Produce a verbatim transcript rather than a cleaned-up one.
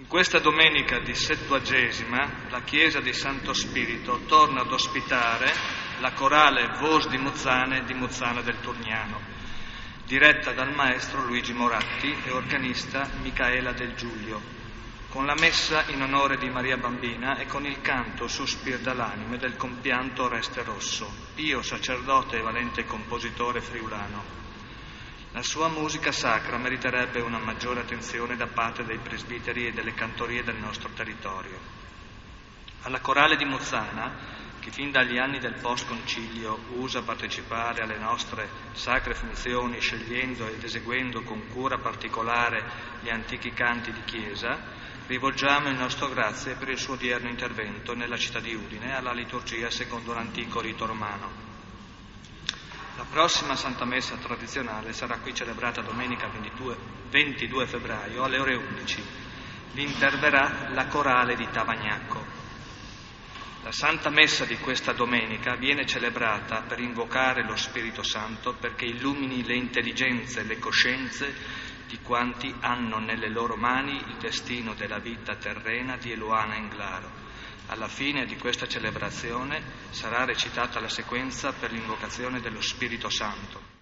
In questa domenica di Settuagesima la chiesa di Santo Spirito torna ad ospitare la corale Vos di Muzzane di Muzzana del Turniano, diretta dal maestro Luigi Moratti e organista Micaela Del Giulio, con la messa in onore di Maria Bambina e con il canto Suspir dall'anime del compianto Oreste Rosso, pio sacerdote e valente compositore friulano. La sua musica sacra meriterebbe una maggiore attenzione da parte dei presbiteri e delle cantorie del nostro territorio. Alla corale di Muzzana, che fin dagli anni del post-concilio usa partecipare alle nostre sacre funzioni scegliendo ed eseguendo con cura particolare gli antichi canti di chiesa, rivolgiamo il nostro grazie per il suo odierno intervento nella città di Udine alla liturgia secondo l'antico rito romano. La prossima Santa Messa tradizionale sarà qui celebrata domenica ventidue febbraio alle ore undici. Vi interverrà la corale di Tavagnacco. La Santa Messa di questa domenica viene celebrata per invocare lo Spirito Santo perché illumini le intelligenze e le coscienze di quanti hanno nelle loro mani il destino della vita terrena di Eluana Englaro. Alla fine di questa celebrazione sarà recitata la sequenza per l'invocazione dello Spirito Santo.